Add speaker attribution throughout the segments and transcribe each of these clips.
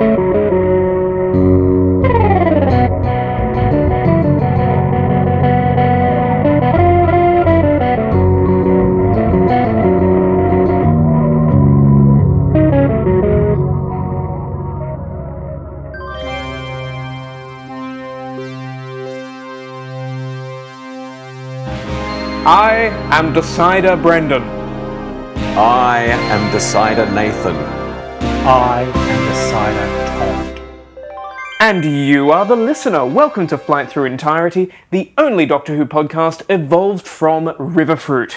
Speaker 1: I am Decider Brendan.
Speaker 2: I am Decider Nathan.
Speaker 3: I am Decider Todd.
Speaker 1: And you are the listener. Welcome to Flight Through Entirety, the only Doctor Who podcast evolved from Riverfruit.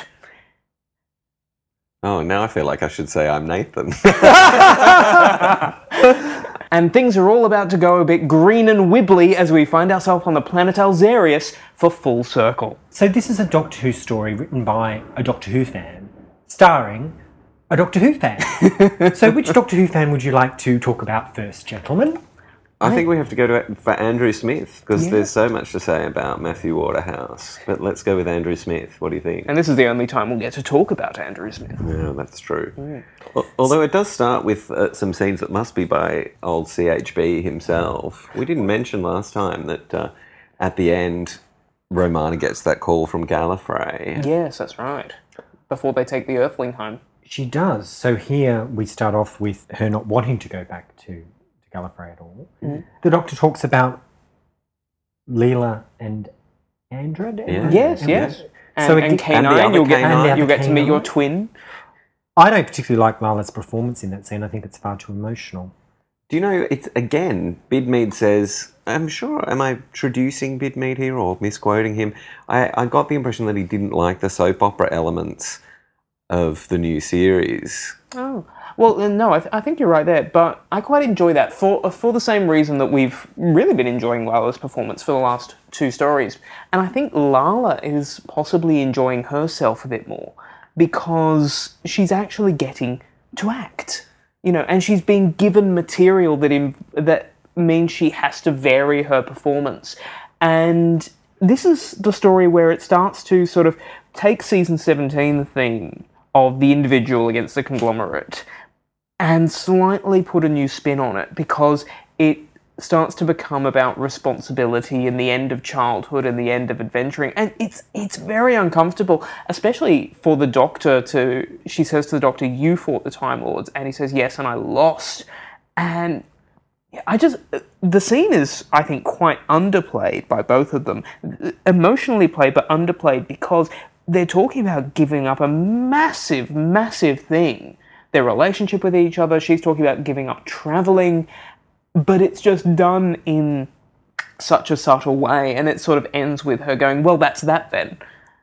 Speaker 2: Oh, now I feel like I should say I'm Nathan.
Speaker 1: And things are all about to go a bit green and wibbly as we find ourselves on the planet Alzarius for Full Circle.
Speaker 3: So this is a Doctor Who story written by a Doctor Who fan, starring a Doctor Who fan. So which Doctor Who fan would you like to talk about first, gentlemen?
Speaker 2: I think we have to go for Andrew Smith, because there's so much to say about Matthew Waterhouse. But let's go with Andrew Smith. What do you think?
Speaker 1: And this is the only time we'll get to talk about Andrew Smith.
Speaker 2: Yeah, that's true. Although it does start with some scenes that must be by old CHB himself. We didn't mention last time that at the end, Romana gets that call from Gallifrey.
Speaker 1: Yes, that's right. Before they take the Earthling home.
Speaker 3: She does. So here we start off with her not wanting to go back to Gallifrey at all. The Doctor talks about Leela and Andred.
Speaker 2: Yeah.
Speaker 1: Yes. And,
Speaker 3: So
Speaker 1: and
Speaker 3: K9,
Speaker 1: K9, you'll get,
Speaker 3: K9.
Speaker 1: you'll get to meet your twin.
Speaker 3: I don't particularly like Lala's performance in that scene. I think it's far too emotional.
Speaker 2: Do you know, it's again, Bidmead says, I'm sure, am I traducing Bidmead here or misquoting him? I got the impression that he didn't like the soap opera elements of the new series.
Speaker 1: Oh. Well, no, I think you're right there, but I quite enjoy that for the same reason that we've really been enjoying Lala's performance for the last two stories. And I think Lala is possibly enjoying herself a bit more because she's actually getting to act, you know, and she's been given material that means she has to vary her performance. And this is the story where it starts to sort of take season 17, the theme of the individual against the conglomerate, and slightly put a new spin on it, because it starts to become about responsibility and the end of childhood and the end of adventuring. And it's very uncomfortable, especially for the Doctor she says to the Doctor, you fought the Time Lords, and he says, yes, and I lost. And the scene is, I think, quite underplayed by both of them. Emotionally played, but underplayed, because they're talking about giving up a massive, massive thing. Their relationship with each other, she's talking about giving up travelling, but it's just done in such a subtle way, and it sort of ends with her going, well, that's that then.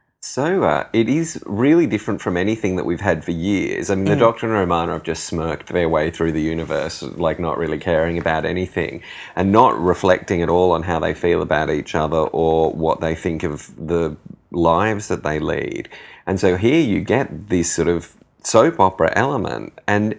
Speaker 2: So it is really different from anything that we've had for years. I mean, the Doctor and Romana have just smirked their way through the universe, like not really caring about anything, and not reflecting at all on how they feel about each other or what they think of the lives that they lead. And so here you get this sort of soap opera element and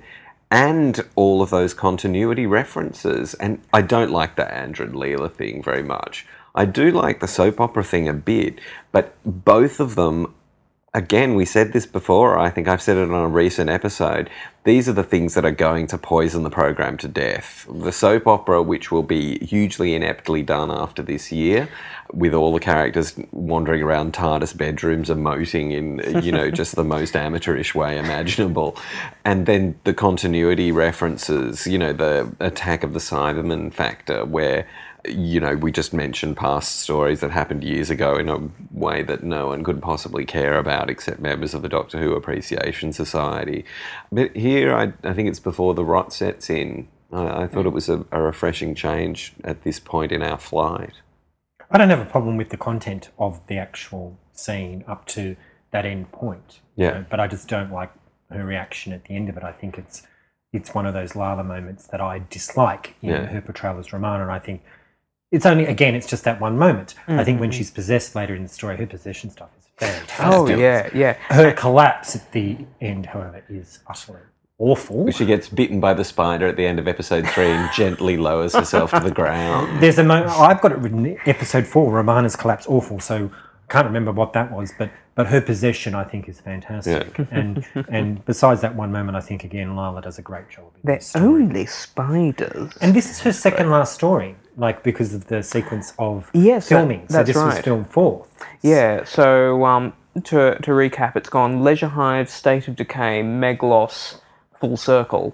Speaker 2: all of those continuity references. And I don't like the Andred Leela thing very much. I do like the soap opera thing a bit, but both of them, again, we said this before, I think I've said it on a recent episode, these are the things that are going to poison the program to death. The soap opera, which will be hugely ineptly done after this year, with all the characters wandering around TARDIS bedrooms emoting in, you know, just the most amateurish way imaginable. And then the continuity references, you know, the Attack of the Cybermen factor, where, you know, we just mentioned past stories that happened years ago in a way that no one could possibly care about except members of the Doctor Who Appreciation Society. But here, I think it's before the rot sets in. I thought it was a refreshing change at this point in our flight.
Speaker 3: I don't have a problem with the content of the actual scene up to that end point.
Speaker 2: Yeah.
Speaker 3: You know, but I just don't like her reaction at the end of it. I think it's one of those Lala moments that I dislike in her portrayal as Romana, and I think it's only, again, it's just that one moment. I think when she's possessed later in the story, her possession stuff is fantastic.
Speaker 1: Oh, yeah.
Speaker 3: Her collapse at the end, however, is utterly awful.
Speaker 2: She gets bitten by the spider at the end of episode 3 and gently lowers herself to the ground.
Speaker 3: There's a moment, I've got it written, episode 4, Romana's collapse, awful, so I can't remember what that was, but But her possession, I think, is fantastic. And besides that one moment, I think, again, Lala does a great job.
Speaker 1: They're only spiders.
Speaker 3: And this is her second last story, like, because of the sequence of filming. So this was filmed fourth.
Speaker 1: Yeah, so to recap, it's gone Leisure Hive, State of Decay, Meglos, Full Circle.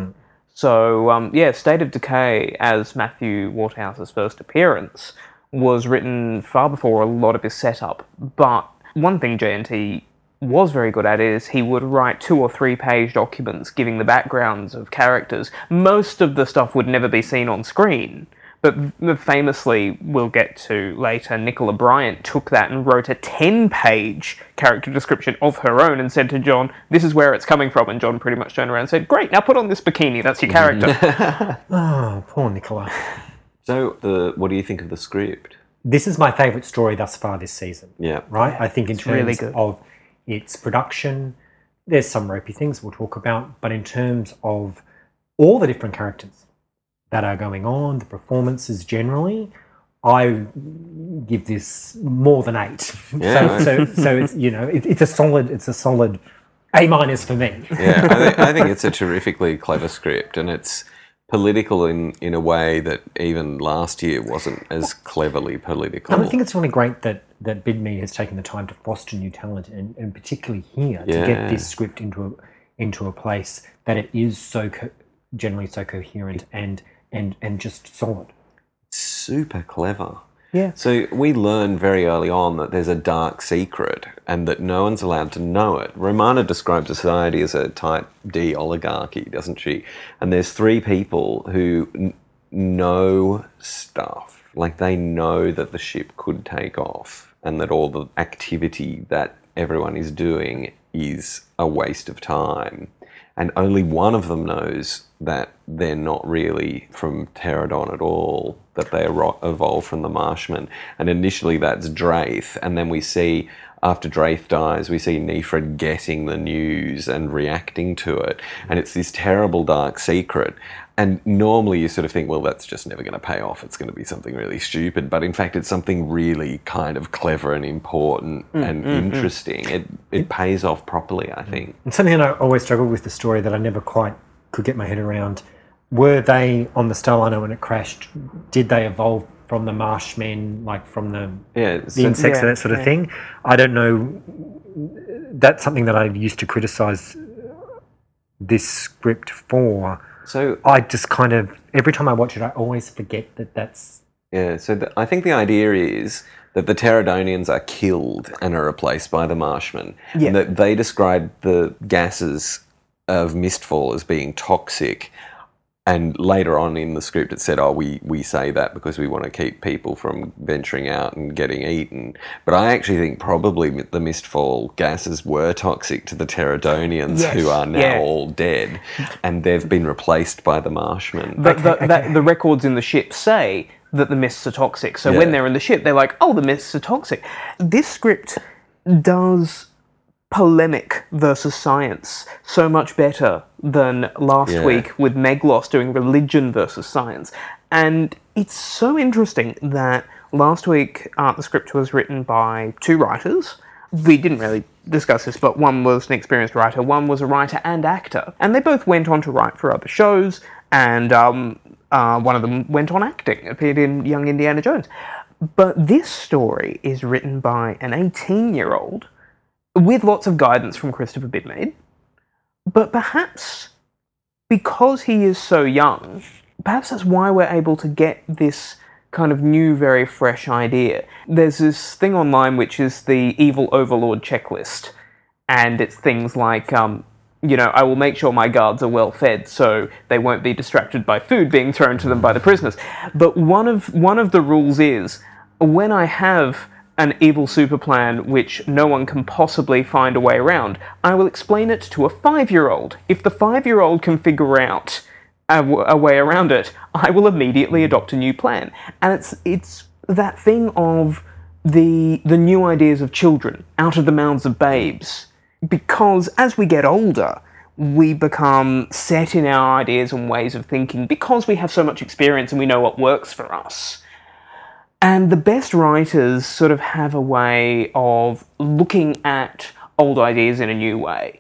Speaker 1: So, State of Decay, as Matthew Waterhouse's first appearance, was written far before a lot of his setup. But one thing JNT was very good at is he would write 2 or 3 page documents giving the backgrounds of characters. Most of the stuff would never be seen on screen. But famously, we'll get to later, Nicola Bryant took that and wrote a 10-page character description of her own and said to John, this is where it's coming from. And John pretty much turned around and said, great, now put on this bikini, that's your character.
Speaker 3: Oh, poor Nicola.
Speaker 2: So, what do you think of the script?
Speaker 3: This is my favourite story thus far this season.
Speaker 2: Yeah.
Speaker 3: Right? I think in terms
Speaker 1: really
Speaker 3: of its production, there's some ropey things we'll talk about, but in terms of all the different characters that are going on, the performances generally, I give this more than 8.
Speaker 2: Yeah.
Speaker 3: So it's, it's a solid A- for me.
Speaker 2: Yeah, I think it's a terrifically clever script, and it's political in a way that even last year wasn't as cleverly political.
Speaker 3: And I think it's really great that Bidmead has taken the time to foster new talent, and particularly here, to get this script into a place that it is so generally so coherent and just solid.
Speaker 2: Super clever.
Speaker 1: Yeah.
Speaker 2: So we learn very early on that there's a dark secret and that no one's allowed to know it. Romana describes society as a type D oligarchy, doesn't she? And there's 3 people who know stuff. Like, they know that the ship could take off and that all the activity that everyone is doing is a waste of time. And only one of them knows that they're not really from Pterodon at all, that they evolved from the Marshmen. And initially that's Draith, and then we see, after Draith dies, we see Nefrid getting the news and reacting to it. And it's this terrible dark secret. And normally you sort of think, well, that's just never going to pay off. It's going to be something really stupid. But in fact, it's something really kind of clever and important and interesting. It pays off properly, I think.
Speaker 3: And something that I always struggled with the story that I never quite could get my head around, were they on the Starliner when it crashed? Did they evolve from the Marshmen, like from the insects and that sort of thing? I don't know. That's something that I used to criticise this script for.
Speaker 2: So
Speaker 3: I just kind of, every time I watch it, I always forget that's...
Speaker 2: Yeah, so I think the idea is that the Pterodonians are killed and are replaced by the Marshmen.
Speaker 1: Yeah.
Speaker 2: And that they describe the gases of Mistfall as being toxic. And later on in the script it said, we say that because we want to keep people from venturing out and getting eaten. But I actually think probably the Mistfall gases were toxic to the Pterodonians, who are now all dead. And they've been replaced by the Marshmen.
Speaker 1: But the records in the ship say that the mists are toxic. So when they're in the ship, they're like, oh, the mists are toxic. This script does polemic versus science so much better than last week with Meglos doing religion versus science. And it's so interesting that last week the script was written by 2 writers. We didn't really discuss this, but one was an experienced writer, one was a writer and actor. And they both went on to write for other shows, and one of them went on acting, appeared in Young Indiana Jones. But this story is written by an 18-year-old with lots of guidance from Christopher Bidmead. But perhaps because he is so young, perhaps that's why we're able to get this kind of new, very fresh idea. There's this thing online which is the Evil Overlord checklist, and it's things like, I will make sure my guards are well fed so they won't be distracted by food being thrown to them by the prisoners. But one of the rules is, when I have an evil super plan which no one can possibly find a way around, I will explain it to a 5-year-old. If the 5-year-old can figure out a way around it, I will immediately adopt a new plan. And it's that thing of the new ideas of children out of the mouths of babes. Because as we get older, we become set in our ideas and ways of thinking because we have so much experience and we know what works for us. And the best writers sort of have a way of looking at old ideas in a new way.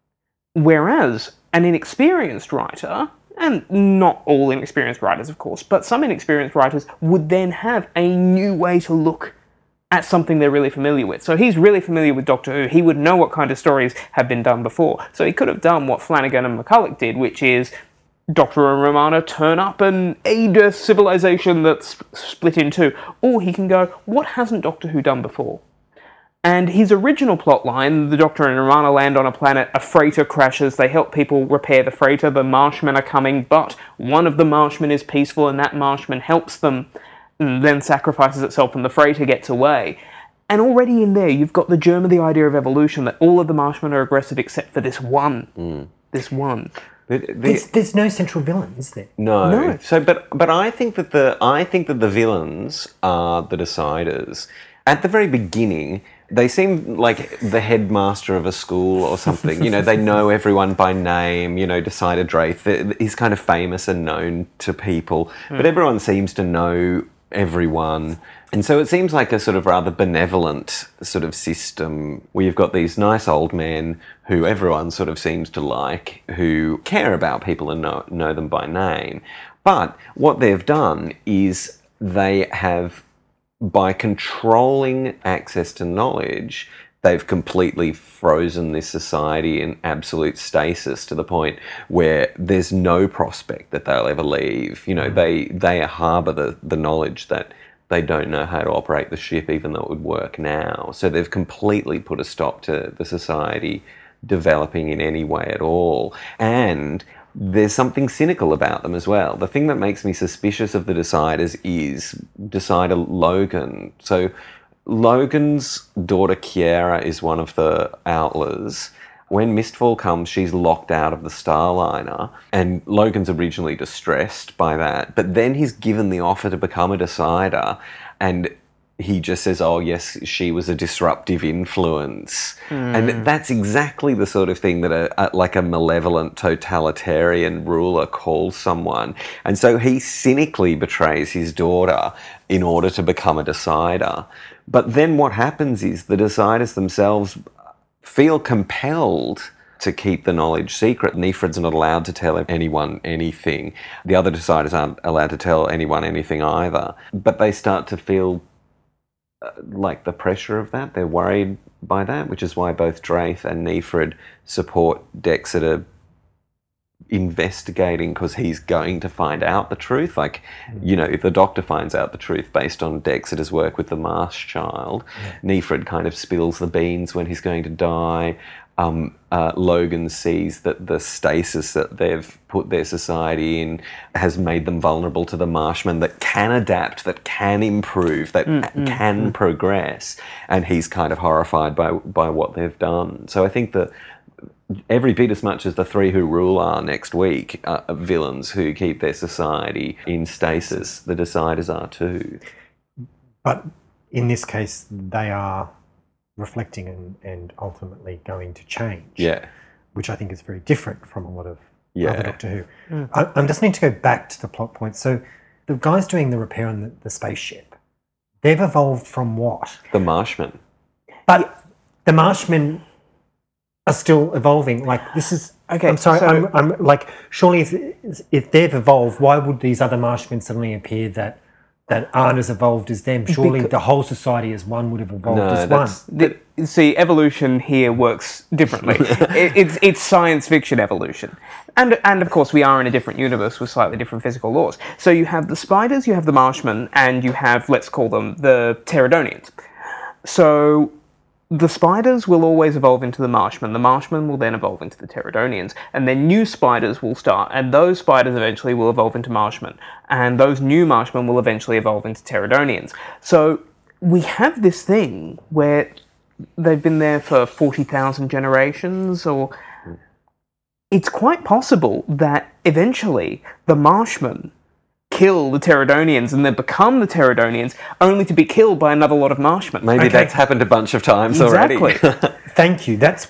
Speaker 1: Whereas an inexperienced writer, and not all inexperienced writers, of course, but some inexperienced writers would then have a new way to look at something they're really familiar with. So he's really familiar with Doctor Who. He would know what kind of stories have been done before. So he could have done what Flanagan and McCulloch did, which is Doctor and Romana turn up and aid a civilization that's split in two. Or he can go, what hasn't Doctor Who done before? And his original plotline, the Doctor and Romana land on a planet, a freighter crashes, they help people repair the freighter, the Marshmen are coming, but one of the Marshmen is peaceful and that Marshman helps them, and then sacrifices itself and the freighter gets away. And already in there, you've got the germ of the idea of evolution, that all of the Marshmen are aggressive except for this one. This one.
Speaker 3: There's no central villain, is there?
Speaker 2: No. So, but I think that the villains are the deciders. At the very beginning, they seem like the headmaster of a school or something. You know, they know everyone by name. You know, Decider Draith, he's kind of famous and known to people, but everyone seems to know everyone. And so it seems like a sort of rather benevolent sort of system where you've got these nice old men who everyone sort of seems to like, who care about people and know them by name. But what they've done is they have, by controlling access to knowledge, they've completely frozen this society in absolute stasis to the point where there's no prospect that they'll ever leave. You know, they harbour the knowledge that they don't know how to operate the ship, even though it would work now. So they've completely put a stop to the society developing in any way at all. And there's something cynical about them as well. The thing that makes me suspicious of the Deciders is Decider Logan. So Logan's daughter Kiera is one of the Outlers. When Mistfall comes, she's locked out of the Starliner, and Logan's originally distressed by that, but then he's given the offer to become a Decider, and he just says, oh yes, she was a disruptive influence. And that's exactly the sort of thing that like a malevolent totalitarian ruler calls someone. And so he cynically betrays his daughter in order to become a Decider. But then what happens is the Deciders themselves feel compelled to keep the knowledge secret. Nefrid's not allowed to tell anyone anything. The other Deciders aren't allowed to tell anyone anything either. But they start to feel like the pressure of that. They're worried by that, which is why both Draith and Nefrid support Dexter investigating, because he's going to find out the truth. Like, you know, if the Doctor finds out the truth based on Dexter's work with the Marsh Child, Nefrid kind of spills the beans when he's going to die. Logan sees that the stasis that they've put their society in has made them vulnerable to the Marshmen that can adapt, that can improve, that can progress, and he's kind of horrified by what they've done. So I think that every bit as much as the three who rule are next week are villains who keep their society in stasis, the Deciders are too.
Speaker 3: But in this case, they are reflecting and ultimately going to change.
Speaker 2: Yeah.
Speaker 3: Which I think is very different from a lot of other Doctor Who. I just need to go back to the plot point. So the guys doing the repair on the spaceship, they've evolved from what?
Speaker 2: The Marshmen.
Speaker 3: But the Marshmen are still evolving. Like, this is...
Speaker 1: Okay,
Speaker 3: I'm sorry,
Speaker 1: so-
Speaker 3: I'm like, surely if they've evolved, why would these other Marshmen suddenly appear that aren't as evolved as them? Surely the whole society as one would have evolved as one.
Speaker 1: See, evolution here works differently. It's science fiction evolution. And of course, we are in a different universe with slightly different physical laws. So you have the Spiders, you have the Marshmen, and you have, let's call them, the Pterodonians. So the Spiders will always evolve into the Marshmen. The Marshmen will then evolve into the Pterodonians. And then new Spiders will start, and those Spiders eventually will evolve into Marshmen. And those new Marshmen will eventually evolve into Pterodonians. So we have this thing where they've been there for 40,000 generations, or... It's quite possible that eventually the Marshmen kill the Pterodonians and then become the Pterodonians, only to be killed by another lot of Marshmen.
Speaker 2: Maybe that's happened a bunch of times already.
Speaker 3: Thank you. That's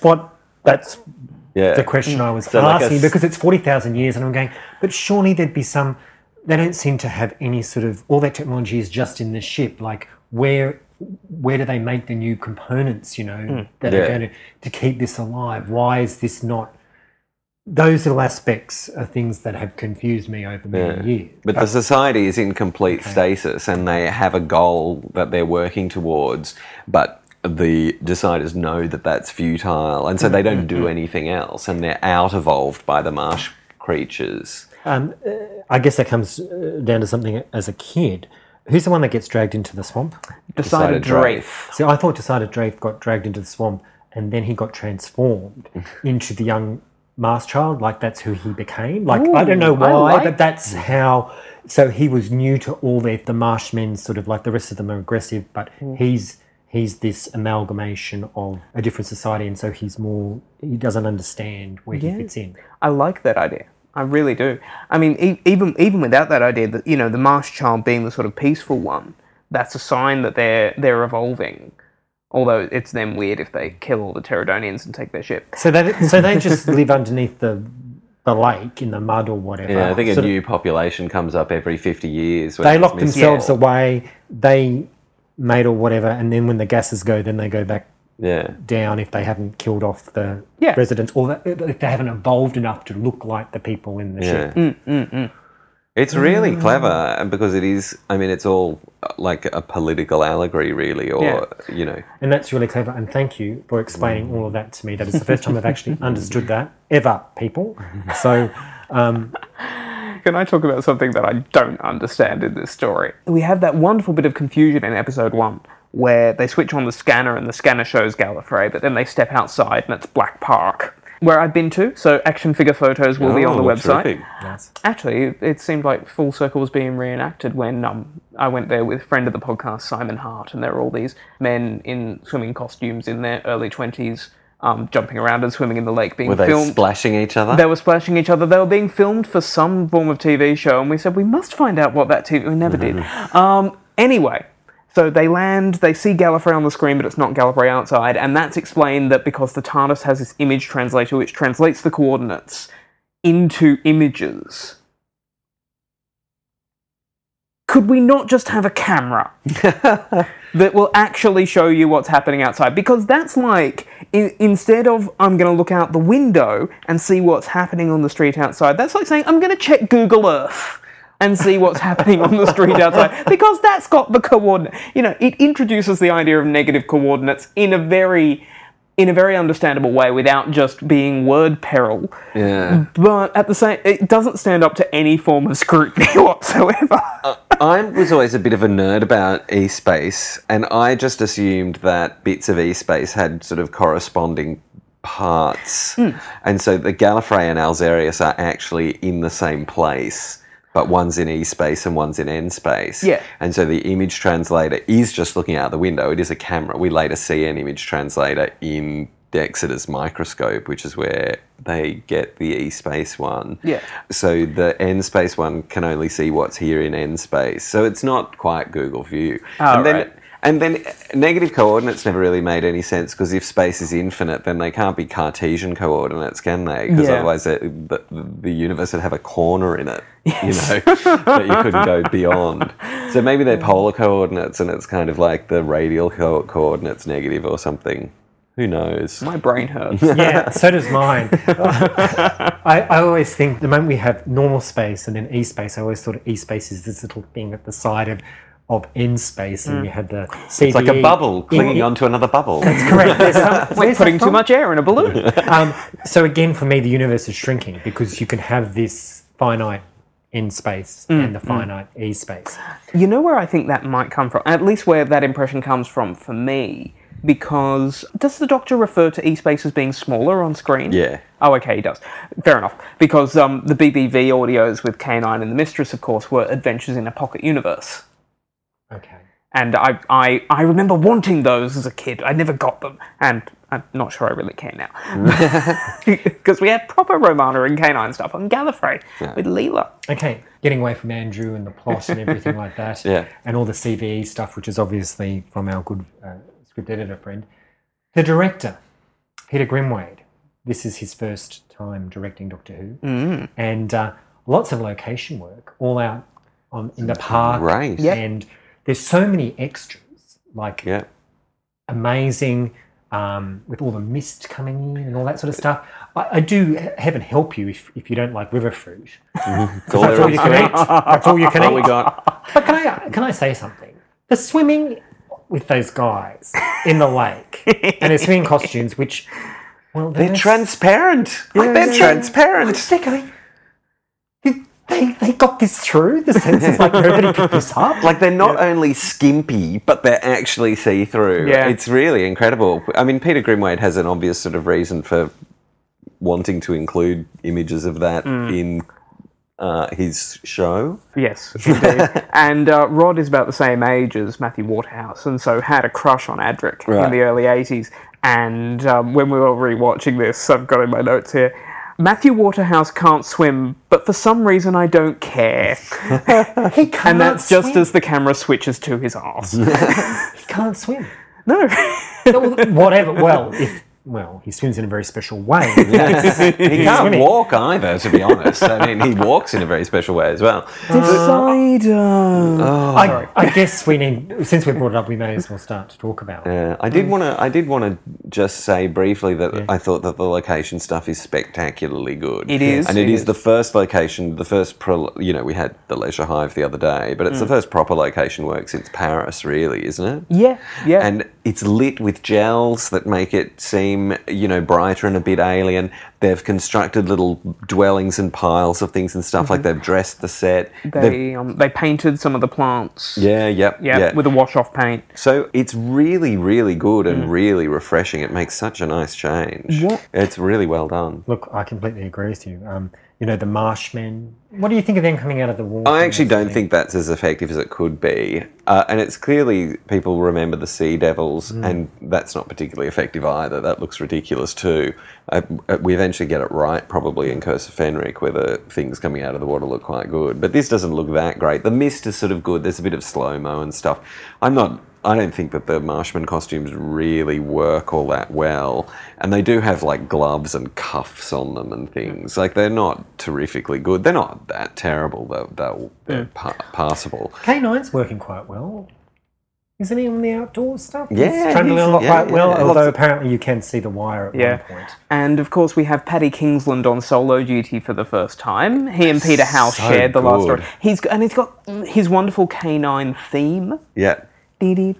Speaker 3: the question I was asking, because it's 40,000 years, and I'm going, but surely there'd be some they don't seem to have any sort of, all their technology is just in the ship. Like, where do they make the new components, that are going to keep this alive? Why is this not? Those little aspects are things that have confused me over many years.
Speaker 2: But the society is in complete stasis, and they have a goal that they're working towards, but the deciders know that that's futile, and so they don't do anything else, and they're out-evolved by the marsh creatures.
Speaker 3: I guess that comes down to something as a kid. Who's the one that gets dragged into the swamp?
Speaker 1: Decided Drafe.
Speaker 3: See, I thought Decided Drafe got dragged into the swamp and then he got transformed into the young Mars child. Like, that's who he became. Like, I don't know why, but that's how. So he was new to all the Marshmen, sort of like the rest of them are aggressive, but he's this amalgamation of a different society, and so he doesn't understand where he fits in.
Speaker 1: I like that idea. I really do. I mean, even without that idea, that the Marsh child being the sort of peaceful one, that's a sign that they're evolving. Although it's then weird if they kill all the Pterodonians and take their ship.
Speaker 3: So they just live underneath the lake in the mud or whatever.
Speaker 2: Yeah, I think a new population comes up every 50 years.
Speaker 3: They lock themselves away. They mate or whatever, and then when the gases go, then they go back down if they haven't killed off the residents, or if they haven't evolved enough to look like the people in the ship.
Speaker 2: It's really clever because it is, I mean, it's all like a political allegory, really, or,
Speaker 3: And that's really clever, and thank you for explaining all of that to me. That is the first time I've actually understood that, ever, people. So...
Speaker 1: Can I talk about something that I don't understand in this story? We have that wonderful bit of confusion in episode 1 where they switch on the scanner and the scanner shows Gallifrey, but then they step outside and it's Black Park, where I've been to, so action figure photos will be on the website.
Speaker 3: Yes.
Speaker 1: Actually, it seemed like Full Circle was being reenacted when I went there with friend of the podcast, Simon Hart, and there were all these men in swimming costumes in their early 20s jumping around and swimming in the lake being filmed. Were they
Speaker 2: splashing each other?
Speaker 1: They were splashing each other. They were being filmed for some form of TV show, and we said, we must find out what that TV... We never did. Anyway, so they land, they see Gallifrey on the screen, but it's not Gallifrey outside, and that's explained that because the TARDIS has this image translator which translates the coordinates into images. Could we not just have a camera that will actually show you what's happening outside? Because that's like, instead of I'm going to look out the window and see what's happening on the street outside, that's like saying I'm going to check Google Earth and see what's happening on the street outside, because that's got the coordinate. It introduces the idea of negative coordinates in a very understandable way without just being word peril.
Speaker 2: Yeah.
Speaker 1: But at the same, it doesn't stand up to any form of scrutiny whatsoever.
Speaker 2: I was always a bit of a nerd about eSpace, and I just assumed that bits of eSpace had sort of corresponding parts. And so the Gallifrey and Alzarius are actually in the same place, but one's in eSpace and one's in N-space.
Speaker 1: Yeah.
Speaker 2: And so the image translator is just looking out the window. It is a camera. We later see an image translator in Exeter's microscope, which is where they get the eSpace one.
Speaker 1: Yeah.
Speaker 2: So the N-space one can only see what's here in N-space. So it's not quite Google View. And then negative coordinates never really made any sense, because if space is infinite, then they can't be Cartesian coordinates, can they? Because otherwise the universe would have a corner in it, that you couldn't go beyond. So maybe they're polar coordinates, and it's kind of like the radial coordinates negative or something. Who knows?
Speaker 1: My brain hurts.
Speaker 3: Yeah, so does mine. I always think the moment we have normal space and then E-space, I always thought of E-space is this little thing at the side of N-space, and you had the CDE.
Speaker 2: It's like a bubble clinging onto another bubble.
Speaker 3: That's correct.
Speaker 1: We're putting too much air in a balloon.
Speaker 3: So again, for me, the universe is shrinking, because you can have this finite N-space and the finite E-space.
Speaker 1: You know where I think that might come from? At least where that impression comes from for me. Because, does the Doctor refer to E-space as being smaller on screen?
Speaker 2: Yeah.
Speaker 1: Oh, okay, he does. Fair enough. Because the BBV audios with K9 and the Mistress, of course, were adventures in a pocket universe.
Speaker 3: Okay.
Speaker 1: And I remember wanting those as a kid. I never got them. And I'm not sure I really care now. Because we had proper Romana and K9 stuff on Gallifrey with Leela.
Speaker 3: Okay, getting away from Andrew and the plot and everything like that.
Speaker 2: Yeah.
Speaker 3: And all the CVE stuff, which is obviously from our good script editor friend. The director, Peter Grimwade. This is his first time directing Doctor Who. And lots of location work, all out in the park.
Speaker 2: Right.
Speaker 1: Yep.
Speaker 3: And there's so many extras, like
Speaker 2: Yeah.
Speaker 3: amazing, with all the mist coming in and all that sort of stuff. I do, heaven help you if you don't like river fruit.
Speaker 2: It's all
Speaker 3: That's all you can eat. That's all you can
Speaker 2: All
Speaker 3: eat.
Speaker 2: we got.
Speaker 3: But can I say something? The swimming with those guys in the lake and their swimming costumes, which, well,
Speaker 2: They're transparent. Like, they're transparent.
Speaker 3: They're going, they got this through. The senses like nobody picked this up.
Speaker 2: Like, they're not only skimpy, but they're actually see-through.
Speaker 1: Yeah.
Speaker 2: It's really incredible. I mean, Peter Grimwade has an obvious sort of reason for wanting to include images of that in his show.
Speaker 1: Yes, indeed. And Rod is about the same age as Matthew Waterhouse, and so had a crush on Adric in
Speaker 2: Right.
Speaker 1: the early 80s. And when we were rewatching this, I've got in my notes here, Matthew Waterhouse can't swim, but for some reason I don't care.
Speaker 3: He can't
Speaker 1: And that's just
Speaker 3: swim.
Speaker 1: as the camera switches to his arse.
Speaker 3: He can't swim.
Speaker 1: No.
Speaker 3: Whatever. Well, he swims in a very special way.
Speaker 2: He can't
Speaker 3: swimming.
Speaker 2: walk either, to be honest. I mean, he walks in a very special way as well.
Speaker 1: Decider.
Speaker 3: I guess we need, since we brought it up, we may as well start to talk about it.
Speaker 2: I did want to just say briefly that I thought that the location stuff is spectacularly good.
Speaker 1: It is.
Speaker 2: And it is the first location, we had the Leisure Hive the other day, but it's the first proper location work since Paris, really, isn't it?
Speaker 1: Yeah, yeah.
Speaker 2: And it's lit with gels that make it seem, brighter and a bit alien. They've constructed little dwellings and piles of things and stuff, like they've dressed the set.
Speaker 1: they painted some of the plants.
Speaker 2: Yeah,
Speaker 1: With a wash-off paint.
Speaker 2: So it's really, really good and really refreshing. It makes such a nice change.
Speaker 1: Yeah.
Speaker 2: It's really well done.
Speaker 3: Look, I completely agree with you. The Marshmen. What do you think of them coming out of the water?
Speaker 2: I actually don't think that's as effective as it could be. And it's clearly people remember the Sea Devils, and that's not particularly effective either. That looks ridiculous too. We eventually get it right, probably in Curse of Fenric, where the things coming out of the water look quite good. But this doesn't look that great. The mist is sort of good. There's a bit of slow-mo and stuff. I don't think that the Marshman costumes really work all that well. And they do have like gloves and cuffs on them and things. Like, they're not terrifically good. They're not that terrible, though. They're passable.
Speaker 3: K9's working quite well. Isn't he on the outdoor stuff?
Speaker 2: Yeah,
Speaker 3: He's trundling
Speaker 2: he's-
Speaker 3: along
Speaker 2: yeah,
Speaker 3: quite well,
Speaker 2: yeah.
Speaker 3: although apparently you can see the wire at one point.
Speaker 1: And of course we have Paddy Kingsland on solo duty for the first time. He and Peter House
Speaker 2: So
Speaker 1: shared the last
Speaker 2: good.
Speaker 1: story. He's got his wonderful K9 theme.
Speaker 2: Yeah. And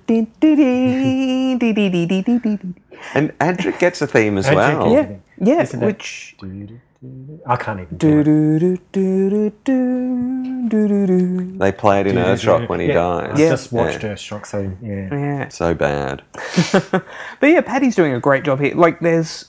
Speaker 2: Adric gets a theme as
Speaker 3: Adric
Speaker 2: well.
Speaker 3: gets-
Speaker 1: Yeah, yeah,
Speaker 3: Isn't it-
Speaker 1: which
Speaker 3: I can't even do it.
Speaker 2: They play it in Earthshock when he dies.
Speaker 3: I just watched Earthshock, so yeah.
Speaker 1: yeah.
Speaker 2: So bad.
Speaker 1: But yeah, Paddy's doing a great job here. Like, it's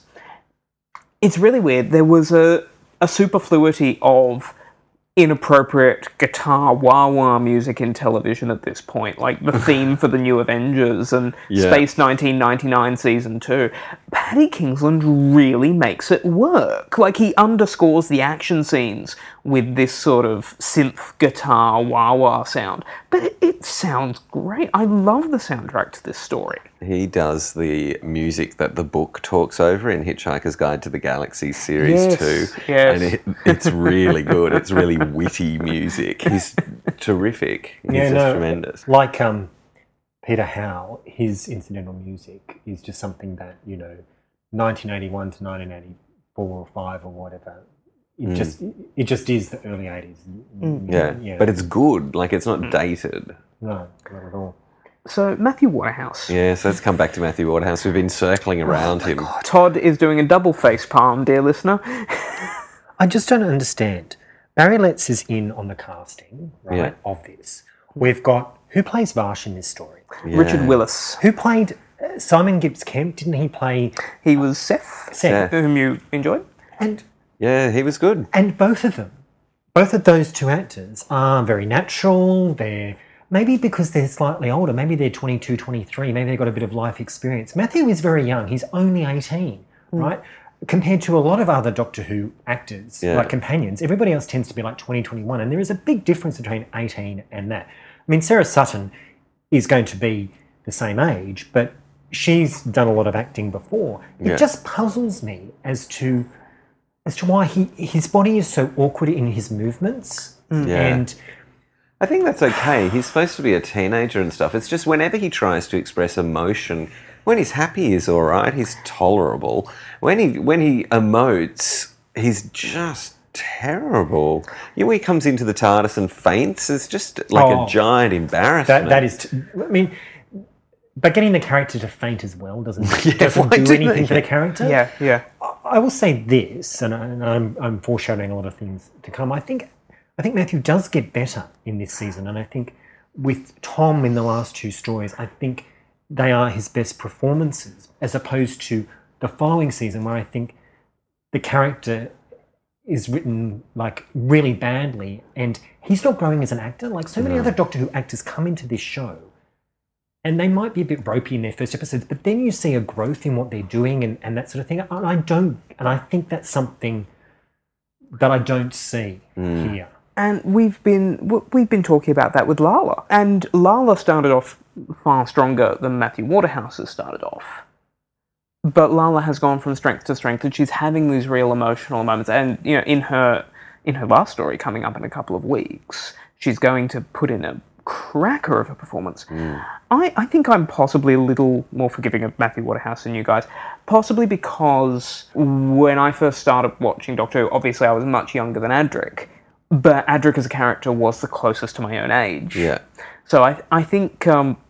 Speaker 1: really weird. There was a superfluity of inappropriate guitar wah-wah music in television at this point, like the theme for the New Avengers and Space 1999 Season 2. Paddy Kingsland really makes it work. Like, he underscores the action scenes with this sort of synth guitar wah-wah sound. But it sounds great. I love the soundtrack to this story.
Speaker 2: He does the music that the book talks over in Hitchhiker's Guide to the Galaxy Series 2.
Speaker 1: Yes.
Speaker 2: And it's really good. It's really witty music. He's terrific. He's just tremendous.
Speaker 3: Like Peter Howe, his incidental music is just something that, 1981 to 1984 or 5 or whatever, it just is the early 80s.
Speaker 2: Yeah. But it's good. Like, it's not dated.
Speaker 3: No, not at all.
Speaker 1: So, Matthew Waterhouse.
Speaker 2: Yeah, so let's come back to Matthew Waterhouse. We've been circling around him.
Speaker 1: Todd is doing a double face palm, dear listener.
Speaker 3: I just don't understand. Barry Letts is in on the casting, right, of this. We've got, who plays Varsh in this story?
Speaker 2: Yeah.
Speaker 1: Richard Willis.
Speaker 3: Who played Simon Gibbs Kemp? Didn't he play
Speaker 1: He was Seth,
Speaker 3: Seth?
Speaker 1: whom you enjoyed.
Speaker 3: And
Speaker 2: Yeah, he was good.
Speaker 3: both of those two actors are very natural. They're maybe because they're slightly older. Maybe they're 22, 23. Maybe they've got a bit of life experience. Matthew is very young. He's only 18, right? Compared to a lot of other Doctor Who actors, like companions, everybody else tends to be like 20, 21. And there is a big difference between 18 and that. I mean, Sarah Sutton is going to be the same age, but she's done a lot of acting before. It just puzzles me as to why his body is so awkward in his movements. And
Speaker 2: I think that's okay. He's supposed to be a teenager and stuff. It's just whenever he tries to express emotion, when he's happy, he's all right. He's tolerable. When he emotes, he's just terrible. You know, when he comes into the TARDIS and faints, it's just like a giant embarrassment.
Speaker 3: That is, I mean, but getting the character to faint as well doesn't do anything for the character.
Speaker 1: Yeah.
Speaker 3: I will say this, and I'm foreshadowing a lot of things to come. I think Matthew does get better in this season, and I think with Tom in the last two stories, I think they are his best performances, as opposed to the following season, where I think the character is written like really badly, and he's not growing as an actor. Like so many other Doctor Who actors come into this show, and they might be a bit ropey in their first episodes, but then you see a growth in what they're doing and that sort of thing. And I think that's something that I don't see here.
Speaker 1: And we've been talking about that with Lala. And Lala started off far stronger than Matthew Waterhouse has started off. But Lala has gone from strength to strength, and she's having these real emotional moments. And you know, in her last story coming up in a couple of weeks, she's going to put in a cracker of a performance. I think I'm possibly a little more forgiving of Matthew Waterhouse than you guys, possibly because when I first started watching Doctor Who, obviously I was much younger than Adric. But Adric as a character was the closest to my own age.
Speaker 2: Yeah.
Speaker 1: So I think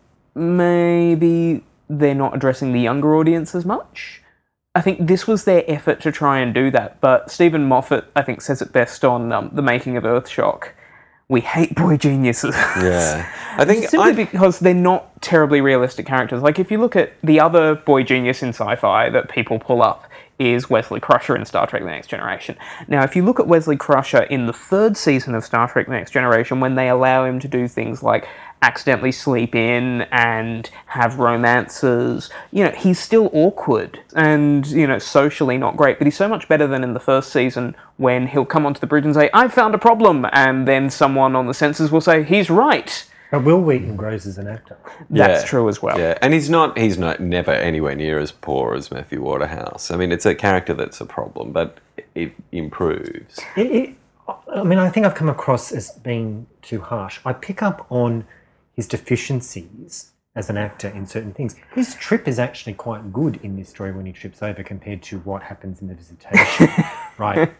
Speaker 1: maybe they're not addressing the younger audience as much. I think this was their effort to try and do that. But Stephen Moffat, I think, says it best on The Making of Earthshock. We hate boy geniuses.
Speaker 2: Yeah. I think
Speaker 1: simply because they're not terribly realistic characters. Like, if you look at the other boy genius in sci-fi that people pull up, is Wesley Crusher in Star Trek The Next Generation. Now, if you look at Wesley Crusher in the third season of Star Trek The Next Generation, when they allow him to do things like accidentally sleep in and have romances, you know, he's still awkward and, you know, socially not great, but he's so much better than in the first season when he'll come onto the bridge and say, "I've found a problem," and then someone on the censors will say, "He's right."
Speaker 3: But Will Wheaton grows as an actor.
Speaker 1: That's true as well.
Speaker 2: Yeah, and he's never anywhere near as poor as Matthew Waterhouse. I mean, it's a character that's a problem, but it improves.
Speaker 3: I mean, I think I've come across as being too harsh. I pick up on his deficiencies as an actor in certain things. His trip is actually quite good in this story when he trips over compared to what happens in the Visitation, right?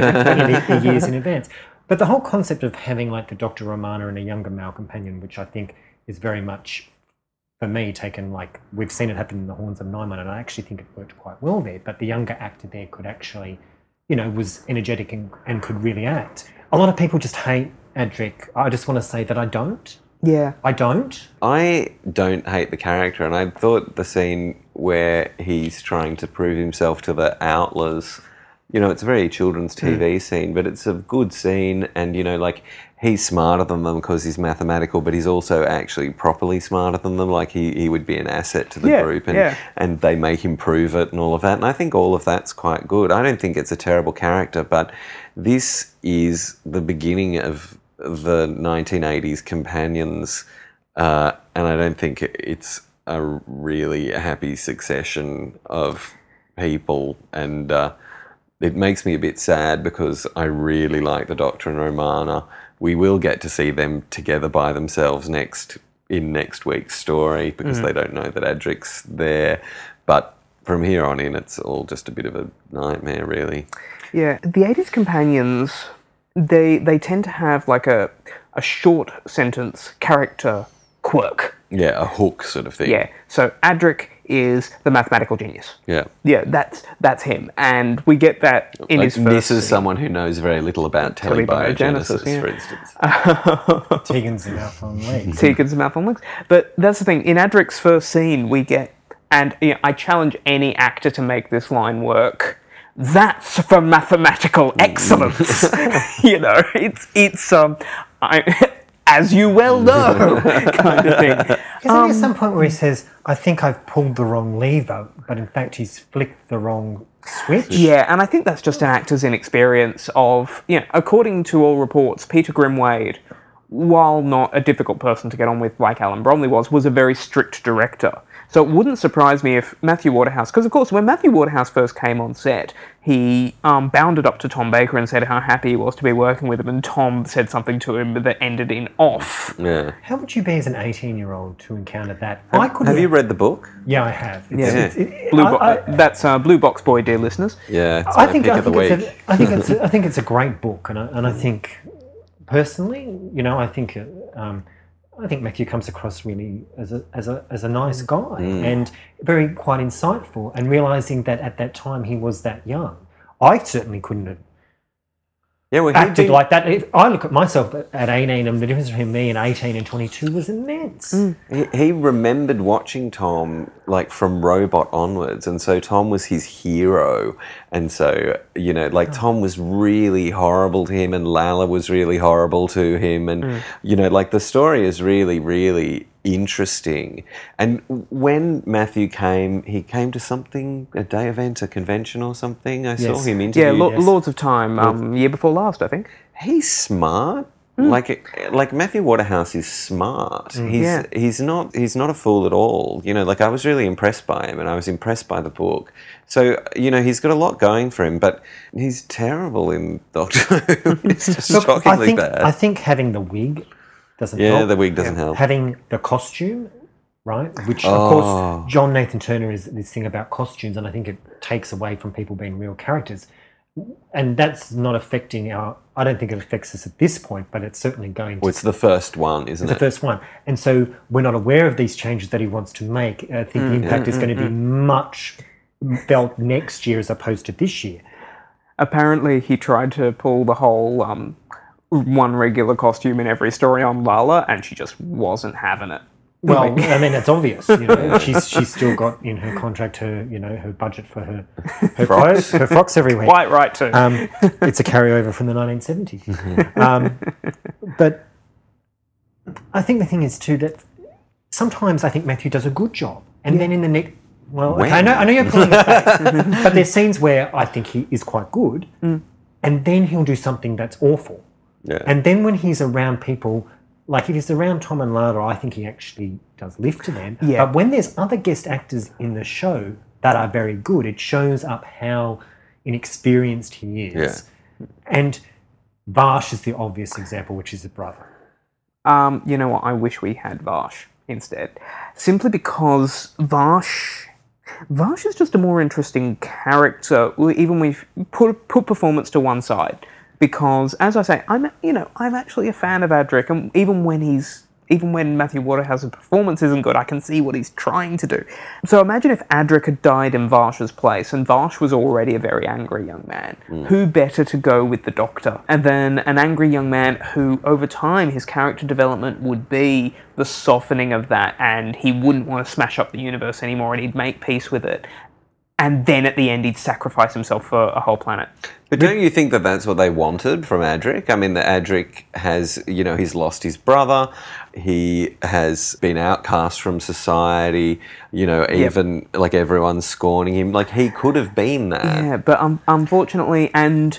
Speaker 3: A years in advance. But the whole concept of having like the Dr. Romana and a younger male companion, which I think is very much, for me, taken like, we've seen it happen in The Horns of Nimon, and I actually think it worked quite well there. But the younger actor there could actually, you know, was energetic and could really act. A lot of people just hate Adric. I just want to say that I don't.
Speaker 1: Yeah.
Speaker 3: I don't.
Speaker 2: I don't hate the character, and I thought the scene where he's trying to prove himself to the Outlaws, you know, it's a very children's TV scene, but it's a good scene, and, you know, like, he's smarter than them because he's mathematical, but he's also actually properly smarter than them. Like, he would be an asset to the group, and they make him prove it and all of that, and I think all of that's quite good. I don't think it's a terrible character, but this is the beginning of the 1980s companions, and I don't think it's a really happy succession of people, and it makes me a bit sad because I really like the Doctor and Romana. We will get to see them together by themselves in next week's story because they don't know that Adric's there, but from here on in it's all just a bit of a nightmare, really.
Speaker 1: Yeah, the 80s companions, they tend to have like a short sentence character quirk.
Speaker 2: Yeah, a hook sort of thing.
Speaker 1: Yeah, so Adric is the mathematical genius.
Speaker 2: Yeah.
Speaker 1: Yeah, that's him. And we get that in his first
Speaker 2: This is
Speaker 1: scene.
Speaker 2: someone who knows very little about telebiogenesis, for instance.
Speaker 3: Tegan's a mouth on legs.
Speaker 1: Tegan's a mouth on legs. But that's the thing, in Adric's first scene, we get, and you know, I challenge any actor to make this line work, "That's for mathematical excellence." You know, it's as you well know, kind of thing.
Speaker 3: Isn't there some point where he says, "I think I've pulled the wrong lever," but in fact he's flicked the wrong switch?
Speaker 1: Yeah, and I think that's just an actor's inexperience of, you know, according to all reports, Peter Grimwade, while not a difficult person to get on with like Alan Bromley was a very strict director. So it wouldn't surprise me if Matthew Waterhouse, because of course when Matthew Waterhouse first came on set, he bounded up to Tom Baker and said how happy he was to be working with him, and Tom said something to him that ended in off.
Speaker 2: Yeah.
Speaker 3: How would you be as an 18-year-old to encounter that?
Speaker 2: Have you read the book?
Speaker 3: Yeah, I have.
Speaker 1: That's Blue Box Boy, dear listeners.
Speaker 2: Yeah, it's my pick of the week.
Speaker 3: I think it's a great book, and I think personally, I think Matthew comes across really as a nice guy and quite insightful, and realizing that at that time he was that young. I certainly couldn't have acted like that. I look at myself at 18, and the difference between me and 18 and 22 was immense.
Speaker 2: He remembered watching Tom like from Robot onwards, and so Tom was his hero, and so Tom was really horrible to him, and Lala was really horrible to him, and the story is really, really interesting. And when Matthew came, he came to a day event, a convention or something. I saw him interviewed.
Speaker 1: Yeah, Lords of Time, year before last, I think.
Speaker 2: He's smart. Like Matthew Waterhouse is smart. He's not a fool at all. I was really impressed by him, and I was impressed by the book. So he's got a lot going for him, but he's terrible in Doctor Who. It's just shockingly bad.
Speaker 3: I think having the wig doesn't help.
Speaker 2: Yeah, the wig doesn't help.
Speaker 3: Having the costume, right? Which, of course, John Nathan Turner is this thing about costumes, and I think it takes away from people being real characters. And that's not affecting I don't think it affects us at this point, but it's certainly going to.
Speaker 2: Well, it's the first one, isn't it?
Speaker 3: It's the first one. And so we're not aware of these changes that he wants to make. I think the impact is going to be much felt next year as opposed to this year.
Speaker 1: Apparently he tried to pull the whole one regular costume in every story on Lala, and she just wasn't having it.
Speaker 3: Well, I mean, it's obvious. She's still got in her contract her budget for her frocks. Her frocks every week.
Speaker 1: Quite right too.
Speaker 3: It's a carryover from the 1970s. But I think the thing is too that sometimes I think Matthew does a good job, and then in the next. Well, okay, I know you're pulling a face, but there's scenes where I think he is quite good, and then he'll do something that's awful.
Speaker 2: Yeah.
Speaker 3: And then when he's around people. Like, if he's around Tom and Lala, I think he actually does lift to them.
Speaker 1: Yeah.
Speaker 3: But when there's other guest actors in the show that are very good, it shows up how inexperienced he is.
Speaker 2: Yeah.
Speaker 3: And Vash is the obvious example, which is his brother.
Speaker 1: You know what? I wish we had Vash instead. Simply because Vash is just a more interesting character, even we've put performance to one side. Because, as I say, I'm actually a fan of Adric, and even when Matthew Waterhouse's performance isn't good, I can see what he's trying to do. So imagine if Adric had died in Vash's place, and Vash was already a very angry young man. Who better to go with the Doctor? And then an angry young man who, over time, his character development would be the softening of that, and he wouldn't want to smash up the universe anymore, and he'd make peace with it. And then at the end, he'd sacrifice himself for a whole planet.
Speaker 2: But don't you think that that's what they wanted from Adric? I mean, that Adric has, he's lost his brother. He has been outcast from society. Even like everyone's scorning him. Like, he could have been that.
Speaker 1: Yeah, but unfortunately, and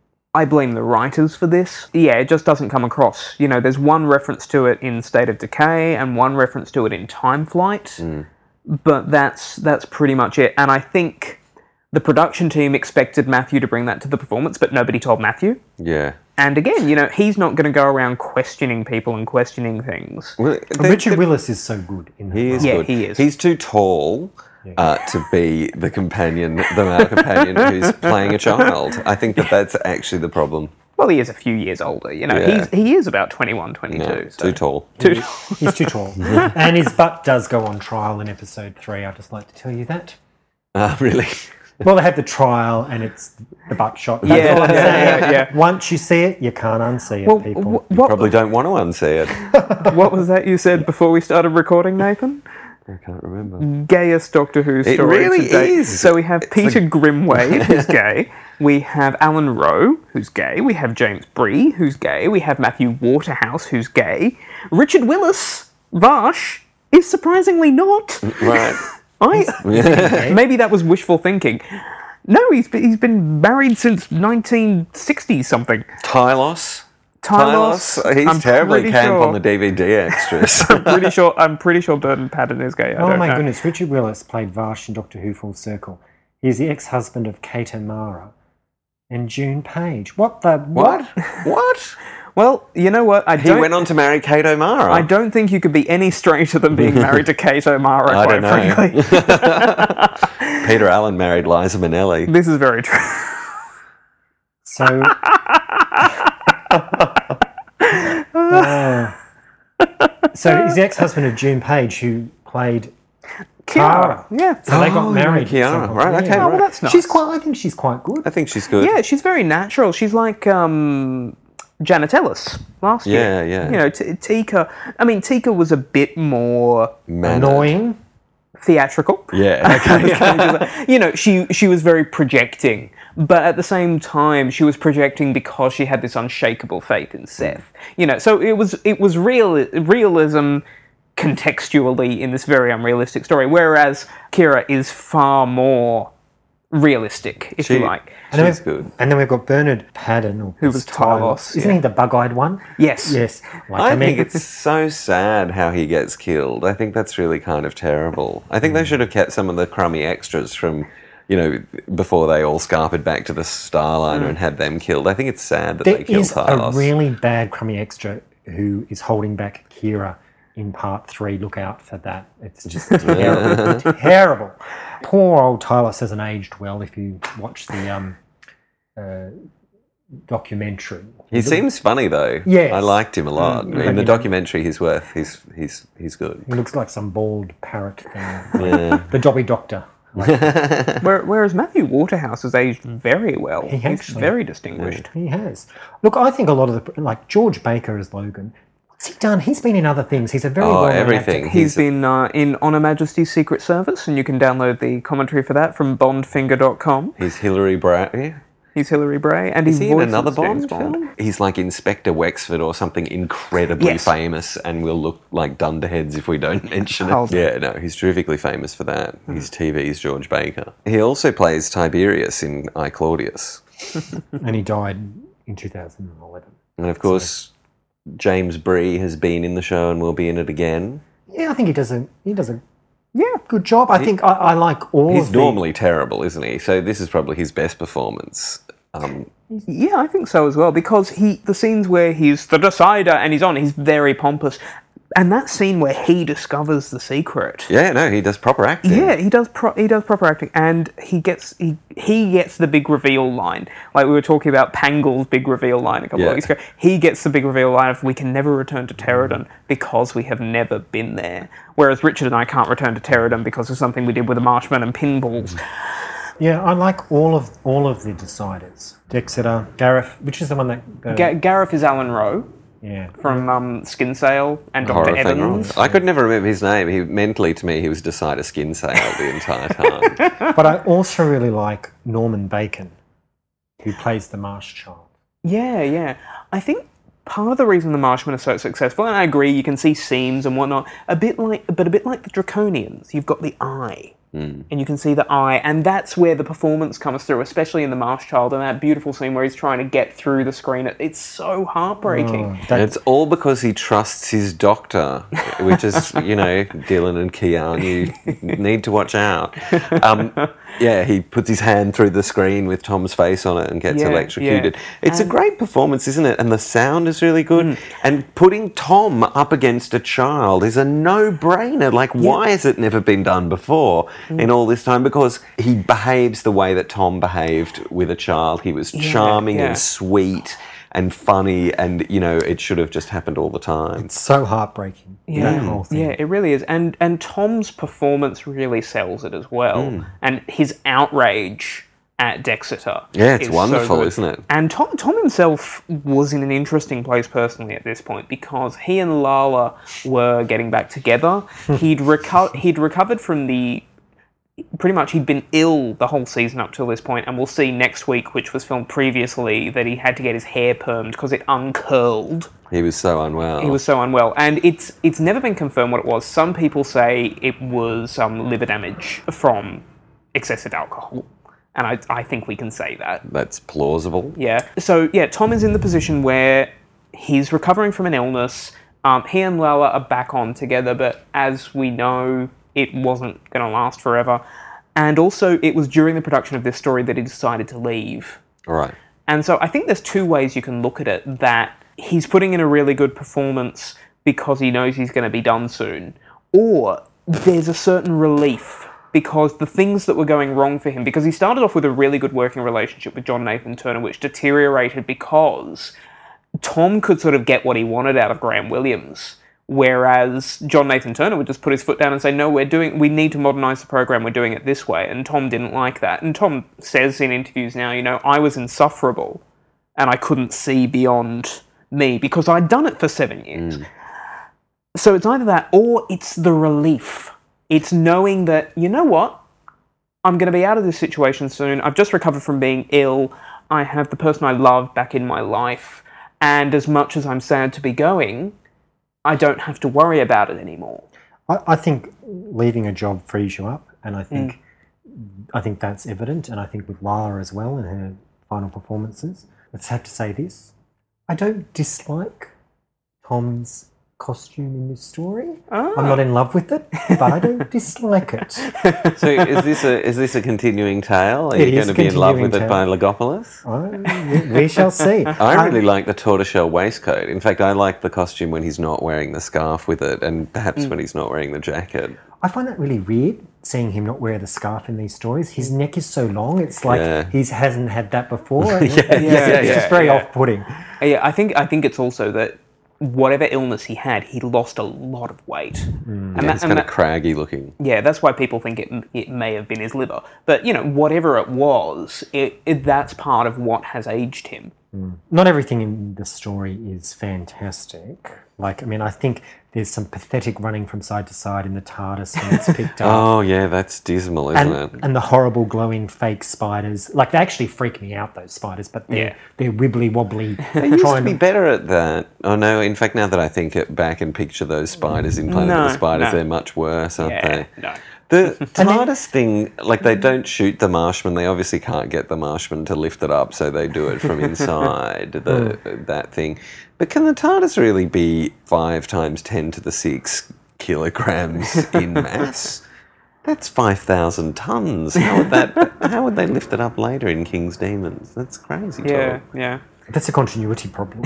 Speaker 1: I blame the writers for this. Yeah, it just doesn't come across. There's one reference to it in State of Decay and one reference to it in Time Flight. But that's pretty much it. And I think the production team expected Matthew to bring that to the performance, but nobody told Matthew.
Speaker 2: Yeah.
Speaker 1: And again, he's not going to go around questioning people and questioning things.
Speaker 2: Well,
Speaker 3: Richard Willis is so good in that.
Speaker 2: He is good.
Speaker 1: He is.
Speaker 2: He's too tall to be the male companion who's playing a child. I think that's actually the problem.
Speaker 1: Well, he is a few years older. He is about 21, 22.
Speaker 2: No,
Speaker 1: so.
Speaker 2: Too tall.
Speaker 3: He's too tall. And his butt does go on trial in episode 3. I'd just like to tell you that.
Speaker 2: Really?
Speaker 3: Well, they have the trial and it's the butt shot.
Speaker 1: Yeah.
Speaker 3: Once you see it, you can't unsee it, people.
Speaker 2: You probably don't want to unsee it.
Speaker 1: What was that you said before we started recording, Nathan?
Speaker 2: I can't remember.
Speaker 1: Gayest Doctor Who story.
Speaker 2: It really
Speaker 1: to date.
Speaker 2: is.
Speaker 1: So we have Peter Grimwade, who's gay. We have Alan Rowe, who's gay. We have James Bree, who's gay. We have Matthew Waterhouse, who's gay. Richard Willis, Vash, is surprisingly not.
Speaker 2: Right.
Speaker 1: Maybe that was wishful thinking. No, he's been married since 1960 something.
Speaker 2: Tylos.
Speaker 1: Tylos,
Speaker 2: He's
Speaker 1: I'm
Speaker 2: terribly
Speaker 1: pretty
Speaker 2: camp
Speaker 1: sure.
Speaker 2: on the DVD extras.
Speaker 1: I'm pretty sure Burton Pattern is gay. I
Speaker 3: Oh
Speaker 1: don't
Speaker 3: my
Speaker 1: know.
Speaker 3: goodness, Richard Willis played Vash in Doctor Who Full Circle. He's the ex-husband of Kate O'Mara and June Page. What the...
Speaker 2: What? What?
Speaker 1: Well, you know what?
Speaker 2: He went on to marry Kate O'Mara.
Speaker 1: I don't think you could be any straighter than being married to Kate O'Mara,
Speaker 2: I
Speaker 1: quite
Speaker 2: don't know.
Speaker 1: frankly.
Speaker 2: Peter Allen married Liza Minnelli.
Speaker 1: This is very true.
Speaker 3: So... So he's the ex-husband of June Page, who played Kiara.
Speaker 1: Yeah.
Speaker 3: So they got married.
Speaker 2: Kiara.
Speaker 3: at some point.
Speaker 2: Right, okay,
Speaker 1: Oh, well,
Speaker 2: right.
Speaker 1: that's nice.
Speaker 3: I think she's quite good.
Speaker 2: I think she's good.
Speaker 1: Yeah, she's very natural. She's like Janet Ellis last year.
Speaker 2: Yeah.
Speaker 1: You know, Tika. I mean, Tika was a bit more
Speaker 3: Annoying.
Speaker 1: theatrical.
Speaker 2: Yeah. Okay.
Speaker 1: You know, she was very projecting, but at the same time, she was projecting because she had this unshakable faith in Seth. You know, so it was realism contextually in this very unrealistic story, whereas Kira is far more realistic, if you like.
Speaker 2: She's good.
Speaker 3: And then we've got Bernard Padden,
Speaker 1: Who was Tylos,
Speaker 3: Isn't he the bug-eyed one?
Speaker 1: Yes.
Speaker 3: Yes.
Speaker 2: I think it's so sad how he gets killed. I think that's really kind of terrible. I think they should have kept some of the crummy extras from, you know, before they all scarpered back to the Starliner and had them killed. I think it's sad that
Speaker 3: There
Speaker 2: they killed
Speaker 3: is
Speaker 2: Tylos.
Speaker 3: a really bad crummy extra who is holding back Kira in part 3. Look out for that. It's just terrible. Terrible. Poor old Tylos hasn't aged well if you watch the documentary.
Speaker 2: He seems funny though.
Speaker 3: Yes.
Speaker 2: I liked him a lot.
Speaker 3: But,
Speaker 2: In the
Speaker 3: you know,
Speaker 2: documentary he's he's good.
Speaker 3: He looks like some bald parrot thing.
Speaker 2: Yeah.
Speaker 3: The Dobby Doctor.
Speaker 1: Whereas Matthew Waterhouse has aged very well. He's
Speaker 3: actually-
Speaker 1: very distinguished.
Speaker 3: He has. Look, I think a lot of the... Like George Baker as Logan. What's he done? He's been in other things. He's a very well-known
Speaker 2: everything.
Speaker 3: actor.
Speaker 1: He's been in On Her Majesty's Secret Service, and you can download the commentary for that from bondfinger.com.
Speaker 2: He's Hilary Bray.
Speaker 1: He's Hilary Bray, and
Speaker 2: Is he in
Speaker 1: voices
Speaker 2: another
Speaker 1: James
Speaker 2: Bond film? He's like Inspector Wexford or something incredibly
Speaker 1: Yes.
Speaker 2: famous, and we'll look like dunderheads if we don't mention it.
Speaker 1: Hold on.
Speaker 2: Yeah, no, he's terrifically famous for that. His TV's George Baker. He also plays Tiberius in I, Claudius.
Speaker 3: And he died in 2011.
Speaker 2: And of course, James Bree has been in the show and will be in it again.
Speaker 3: Yeah, I think he does a good job. I think I like all
Speaker 2: He's
Speaker 3: of the...
Speaker 2: normally terrible, isn't he? So this is probably his best performance.
Speaker 1: Yeah, I think so as well, because the scenes where he's the decider and he's very pompous. And that scene where he discovers the secret.
Speaker 2: Yeah, no, he does proper acting.
Speaker 1: Yeah, he does proper acting, and he gets the big reveal line. Like we were talking about Pangol's big reveal line a couple of weeks ago. He gets the big reveal line of "We can never return to Terradon because we have never been there." Whereas Richard and I can't return to Terradon because of something we did with the Marshman and pinballs.
Speaker 3: Yeah, I like all of the deciders. Dexter, Gareth, which is the one that...
Speaker 1: Gareth is Alan Rowe
Speaker 3: yeah.
Speaker 1: from Skin Sale and Dr.
Speaker 2: Horror thing,
Speaker 1: Evans.
Speaker 2: right? I could never remember his name. To me, he was Decider Skin Sale the entire time.
Speaker 3: But I also really like Norman Bacon, who plays the Marsh Child.
Speaker 1: Yeah. I think part of the reason the Marshmen are so successful, and I agree, you can see seams and whatnot, a bit like the Draconians. You've got the eye. And you can see the eye, and that's where the performance comes through, especially in The Marsh Child, and that beautiful scene where he's trying to get through the screen. It's so heartbreaking.
Speaker 2: And it's all because he trusts his doctor, which is, Dylan and Keanu, you need to watch out. He puts his hand through the screen with Tom's face on it and gets electrocuted. It's a great performance, isn't it? And the sound is really good. And putting Tom up against a child is a no-brainer. Like, why has it never been done before in all this time? Because he behaves the way that Tom behaved with a child. He was charming and sweet and funny, and, it should have just happened all the time.
Speaker 3: It's so heartbreaking, that whole thing.
Speaker 1: Yeah, it really is. And Tom's performance really sells it as well. And his outrage at Dexter.
Speaker 2: Yeah, it's
Speaker 1: is
Speaker 2: wonderful,
Speaker 1: so good.
Speaker 2: isn't it?
Speaker 1: And Tom himself was in an interesting place personally at this point, because he and Lala were getting back together. He'd recovered from pretty much he'd been ill the whole season up till this point, and we'll see next week, which was filmed previously, that he had to get his hair permed because it uncurled.
Speaker 2: He was so unwell.
Speaker 1: He was so unwell, and it's never been confirmed what it was. Some people say it was liver damage from excessive alcohol, and I think we can say that.
Speaker 2: That's plausible.
Speaker 1: Yeah. So, Tom is in the position where he's recovering from an illness. He and Lala are back on together, but as we know, it wasn't going to last forever. And also, it was during the production of this story that he decided to leave.
Speaker 2: All right.
Speaker 1: And so I think there's two ways you can look at it, that he's putting in a really good performance because he knows he's going to be done soon, or there's a certain relief because the things that were going wrong for him, because he started off with a really good working relationship with John Nathan Turner, which deteriorated because Tom could sort of get what he wanted out of Graham Williams, whereas John Nathan Turner would just put his foot down and say, no, we need to modernise the program, we're doing it this way, and Tom didn't like that. And Tom says in interviews now, I was insufferable and I couldn't see beyond me because I'd done it for 7 years. So it's either that or it's the relief. It's knowing that, you know what, I'm going to be out of this situation soon, I've just recovered from being ill, I have the person I love back in my life, and as much as I'm sad to be going, I don't have to worry about it anymore.
Speaker 3: I think leaving a job frees you up, and I think that's evident, and I think with Lala as well in her final performances. Let's have to say this. I don't dislike Tom's costume in this story. I'm not in love with it, but I don't dislike it.
Speaker 2: So is this a continuing tale? Are you going to be in love with it by Logopoulos?
Speaker 3: We shall see.
Speaker 2: I really like the tortoiseshell waistcoat. In fact, I like the costume when he's not wearing the scarf with it, and perhaps when he's not wearing the jacket.
Speaker 3: I find that really weird, seeing him not wear the scarf in these stories. His neck is so long, it's like he hasn't had that before. It's just very off-putting.
Speaker 1: Yeah, I think it's also that whatever illness he had, he lost a lot of weight.
Speaker 2: And it's kind of craggy looking.
Speaker 1: Yeah, that's why people think it may have been his liver. But, whatever it was, that's part of what has aged him.
Speaker 3: Not everything in the story is fantastic. I think there's some pathetic running from side to side in the TARDIS when it's picked up.
Speaker 2: Oh, yeah, that's dismal, isn't it?
Speaker 3: And the horrible glowing fake spiders. They actually freak me out, those spiders, but they're wibbly-wobbly.
Speaker 2: They used to be better at that. Oh, no, in fact, now that I think back and picture those spiders in Planet of the Spiders, they're much worse, aren't they?
Speaker 1: No.
Speaker 2: The TARDIS thing, they don't shoot the Marshman. They obviously can't get the Marshman to lift it up, so they do it from inside, that thing. But can the TARDIS really be 5 times 10 to the 6 kilograms in mass? That's 5,000 tons. How would they lift it up later in King's Demons? That's crazy talk.
Speaker 1: Yeah.
Speaker 3: That's a continuity problem.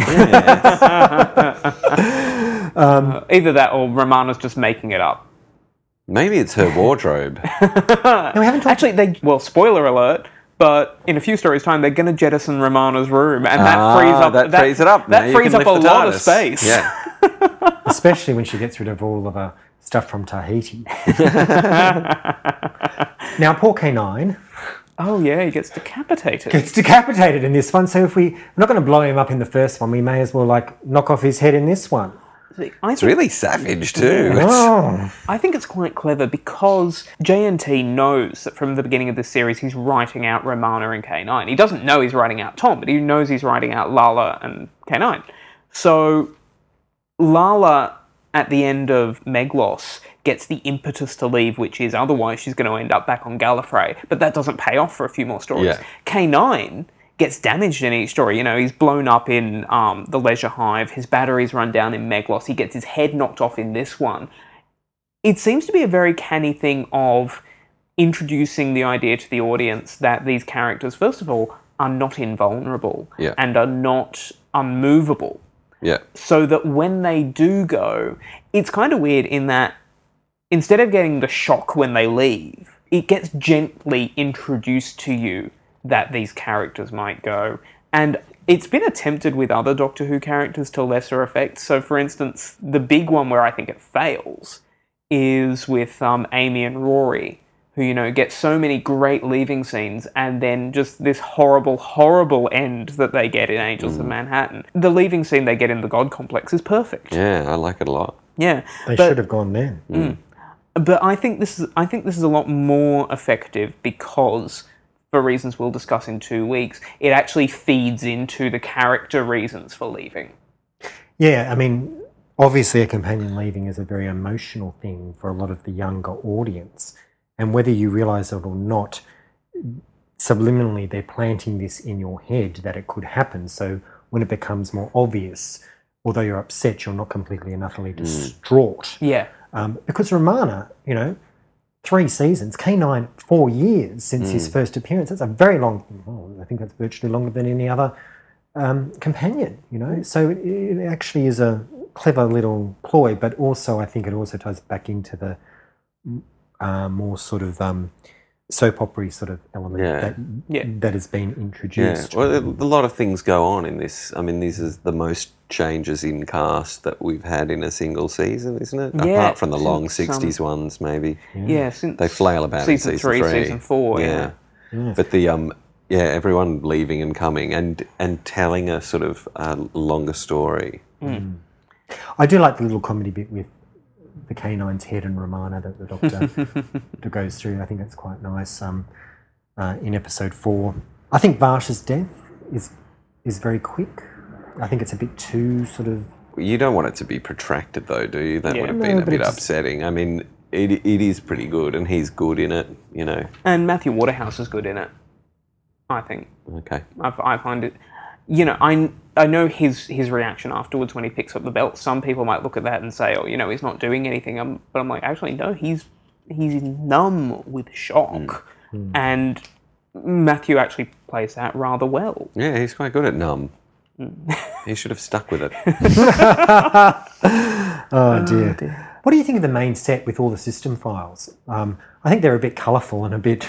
Speaker 1: Either that or Romana's just making it up.
Speaker 2: Maybe it's her wardrobe.
Speaker 3: No, we haven't talked.
Speaker 1: Actually, spoiler alert, but in a few stories' time, they're going to jettison Romana's room, and that frees up.
Speaker 2: That frees it up.
Speaker 1: That frees up a lot of space.
Speaker 2: Yeah.
Speaker 3: Especially when she gets rid of all of her stuff from Tahiti. Now, poor K9.
Speaker 1: Oh yeah, he gets decapitated.
Speaker 3: Gets decapitated in this one. So if we're not going to blow him up in the first one, we may as well knock off his head in this one.
Speaker 2: It's really savage too.
Speaker 1: I think it's quite clever because JNT knows that from the beginning of this series he's writing out Romana and K9. He doesn't know he's writing out Tom, but he knows he's writing out Lala and K9. So Lala, at the end of Meglos, gets the impetus to leave, which is otherwise she's going to end up back on Gallifrey, but that doesn't pay off for a few more stories.
Speaker 2: Yeah.
Speaker 1: K9 gets damaged in each story. He's blown up in the Leisure Hive, his batteries run down in Meglos, he gets his head knocked off in this one. It seems to be a very canny thing of introducing the idea to the audience that these characters, first of all, are not invulnerable and are not unmovable.
Speaker 2: Yeah.
Speaker 1: So that when they do go, it's kind of weird in that instead of getting the shock when they leave, it gets gently introduced to you that these characters might go. And it's been attempted with other Doctor Who characters to lesser effect. So, for instance, the big one where I think it fails is with Amy and Rory, who, get so many great leaving scenes and then just this horrible, horrible end that they get in Angels of Manhattan. The leaving scene they get in the God Complex is perfect.
Speaker 2: Yeah, I like it a lot.
Speaker 1: Yeah.
Speaker 3: They should have gone then.
Speaker 1: But I think this is a lot more effective because, for reasons we'll discuss in 2 weeks, it actually feeds into the character reasons for leaving.
Speaker 3: Yeah, obviously a companion leaving is a very emotional thing for a lot of the younger audience. And whether you realise it or not, subliminally they're planting this in your head that it could happen. So when it becomes more obvious although you're upset, you're not completely and utterly distraught.
Speaker 1: Yeah.
Speaker 3: Because Romana, 3 seasons, K9 4 years since his first appearance. That's a very long, I think that's virtually longer than any other companion, So it actually is a clever little ploy, but also I think it also ties back into the more sort of soap opera sort of element that has been introduced.
Speaker 2: Yeah, well, a lot of things go on in this. I mean, this is the most changes in cast that we've had in a single season, isn't it?
Speaker 1: Yeah,
Speaker 2: apart from the long 60s ones, maybe.
Speaker 1: Yeah, since
Speaker 2: they flail about
Speaker 1: season
Speaker 2: in season 3,
Speaker 1: season 4.
Speaker 2: Yeah. But the everyone leaving and coming and telling a sort of longer story.
Speaker 3: I do like the little comedy bit with the K9's head and Romana that the Doctor goes through. I think that's quite nice. In episode 4, I think Varsha's death is very quick. I think it's a bit too sort of.
Speaker 2: You don't want it to be protracted, though, do you? That would have been a bit upsetting. I mean, it is pretty good, and he's good in it,
Speaker 1: And Matthew Waterhouse is good in it, I think.
Speaker 2: Okay.
Speaker 1: I find it. I know his reaction afterwards when he picks up the belt. Some people might look at that and say, "Oh, he's not doing anything." But I'm like, actually, no. He's numb with shock, and Matthew actually plays that rather well.
Speaker 2: Yeah, he's quite good at numb. He should have stuck with it.
Speaker 3: Oh dear. What do you think of the main set with all the system files? I think they're a bit colourful and a bit,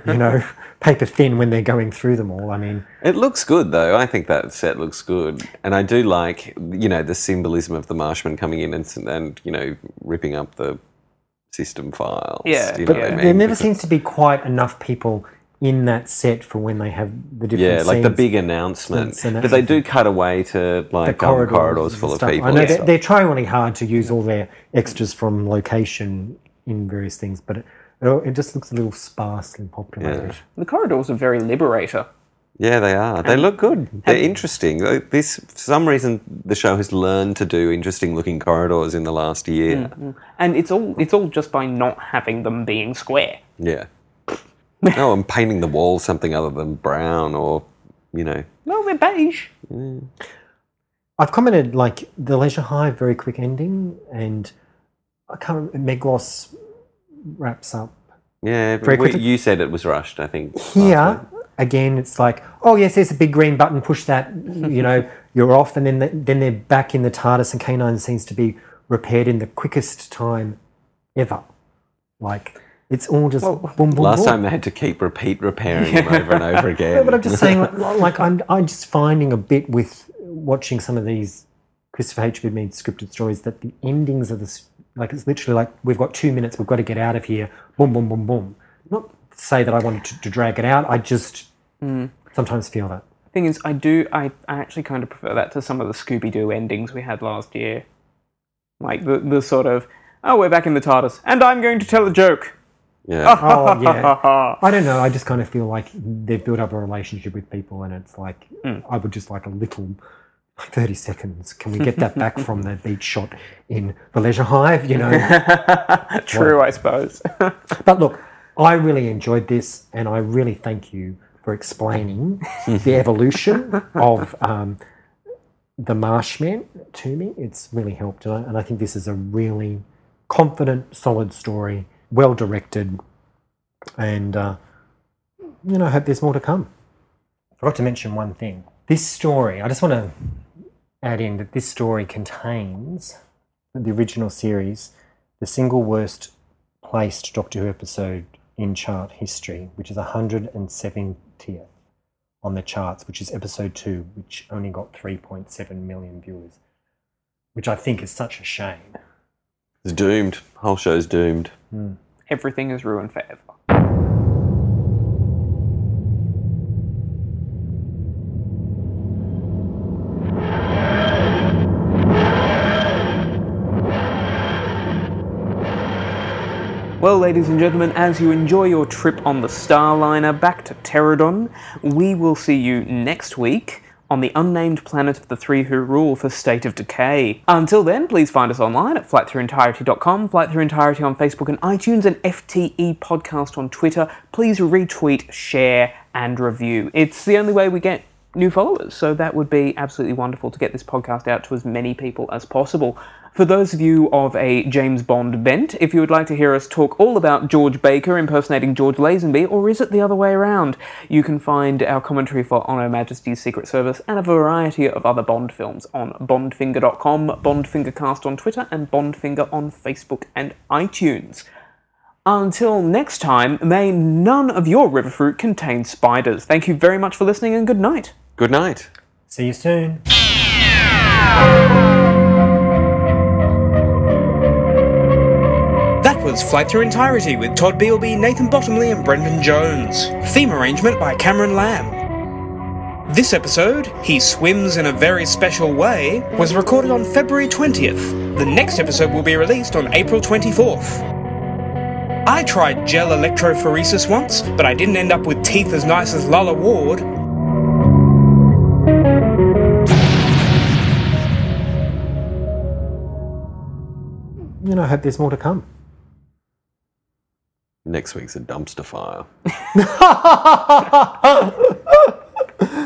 Speaker 3: paper thin when they're going through them all. I mean,
Speaker 2: it looks good though. I think that set looks good, and I do like the symbolism of the Marshman coming in and ripping up the system files.
Speaker 1: Yeah,
Speaker 3: but there never seems to be quite enough people in that set for when they have the different scenes.
Speaker 2: Like the big announcement. But they do cut away to like corridors full of people.
Speaker 3: I know they're trying really hard to use all their extras from location in various things, but it just looks a little sparsely populated.
Speaker 1: Yeah. The corridors are very Liberator.
Speaker 2: Yeah, they are. They look good. They're interesting. For some reason, the show has learned to do interesting-looking corridors in the last year.
Speaker 1: Mm-hmm. And it's all just by not having them being square.
Speaker 2: Yeah. No, I'm painting the wall something other than brown or,
Speaker 1: No, they're beige.
Speaker 2: Yeah.
Speaker 3: I've commented, like, the Leisure Hive, very quick ending, and I can't remember, Meglos wraps up.
Speaker 2: Yeah, you said it was rushed, I think.
Speaker 3: Here, again, it's like, oh, yes, there's a big green button, push that, you're off, and then they're back in the TARDIS, and K9 seems to be repaired in the quickest time ever. Like, it's all just boom, boom,
Speaker 2: last
Speaker 3: boom.
Speaker 2: time they had to keep repairing them over and over again.
Speaker 3: No, but I'm just saying, like I'm just finding a bit with watching some of these Christopher H. Mead scripted stories that the endings of this, like it's literally like, we've got 2 minutes, we've got to get out of here, boom, boom, boom, boom. Not to say that I wanted to drag it out, I just sometimes feel that.
Speaker 1: The thing is, I actually kind of prefer that to some of the Scooby-Doo endings we had last year. Like the sort of, oh, we're back in the TARDIS, and I'm going to tell a joke.
Speaker 2: Yeah.
Speaker 3: Oh, yeah. I don't know. I just kind of feel like they've built up a relationship with people, and it's like, I would just like a little 30 seconds. Can we get that back from the beach shot in the Leisure Hive?
Speaker 1: True, I suppose.
Speaker 3: But look, I really enjoyed this, and I really thank you for explaining the evolution of the Marshmen to me. It's really helped, and I think this is a really confident, solid story. Well directed, and I hope there's more to come. I forgot to mention one thing. This story, I just want to add in that this story contains the original series, the single worst placed Doctor Who episode in chart history, which is 170th on the charts, which is episode 2, which only got 3.7 million viewers, which I think is such a shame.
Speaker 2: It's doomed. Whole show's doomed.
Speaker 1: Everything is ruined forever. Well, ladies and gentlemen, as you enjoy your trip on the Starliner back to Pterodon, we will see you next week on the unnamed planet of the Three Who Rule for State of Decay. Until then, please find us online at flightthroughentirety.com, Flight Through Entirety on Facebook and iTunes, and FTE Podcast on Twitter. Please retweet, share, and review. It's the only way we get new followers. So that would be absolutely wonderful to get this podcast out to as many people as possible. For those of you of a James Bond bent, if you would like to hear us talk all about George Baker impersonating George Lazenby, or is it the other way around, you can find our commentary for On Her Majesty's Secret Service and a variety of other Bond films on bondfinger.com, Bondfingercast on Twitter, and Bondfinger on Facebook and iTunes. Until next time, may none of your river fruit contain spiders. Thank you very much for listening, and good night.
Speaker 2: Good night.
Speaker 3: See you soon.
Speaker 1: That was Flight Through Entirety with Todd Bealby, Nathan Bottomley and Brendan Jones. Theme arrangement by Cameron Lamb. This episode, He Swims in a Very Special Way, was recorded on February 20th. The next episode will be released on April 24th. I tried gel electrophoresis once, but I didn't end up with teeth as nice as Lalla Ward.
Speaker 3: And I hope there's more to come.
Speaker 2: Next week's a dumpster fire.